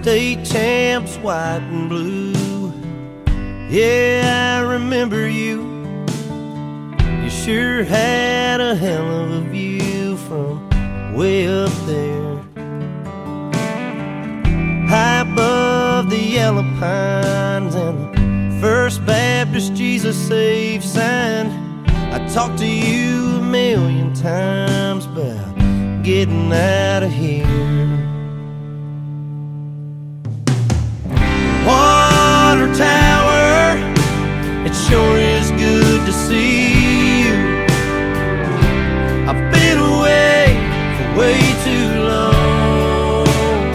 state champs, white and blue. Yeah, I remember you. You sure had a hell of a view from way up there, high above the yellow pines and the First Baptist Jesus Save sign. I talked to you a million times about getting out of here. Water tower, it sure is good to see you. I've been away for way too long.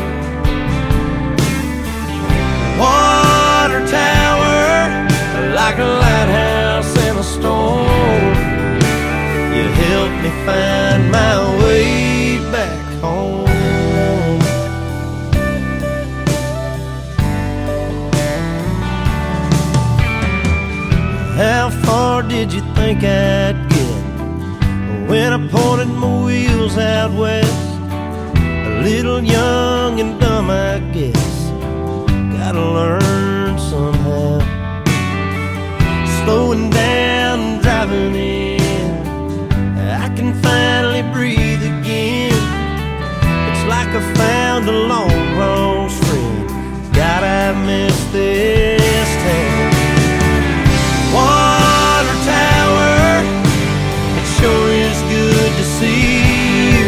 Water tower, like a lighthouse in a storm, you helped me find my way back home. How far did you think I'd get when I pointed my wheels out west? A little young and dumb, I guess. Gotta learn somehow. Slowing down and driving in, I can finally breathe again. It's like I found a long lost friend. God, I miss this town. Water tower, it sure is good to see you.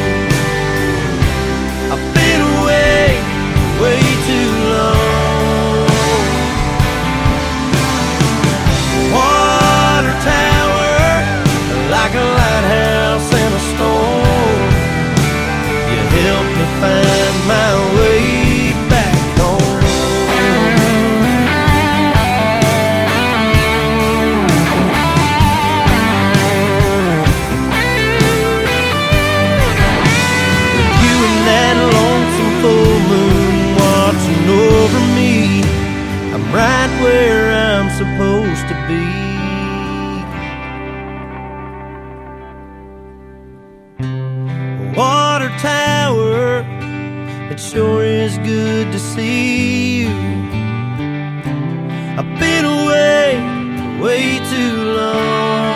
I've been away way too long. Water tower, like a lighthouse in a storm, you helped me find my way back home. You and that lonesome full moon watching over me, I'm right where I'm supposed to be. Water tower, it sure is good to see you. I've been away way too long.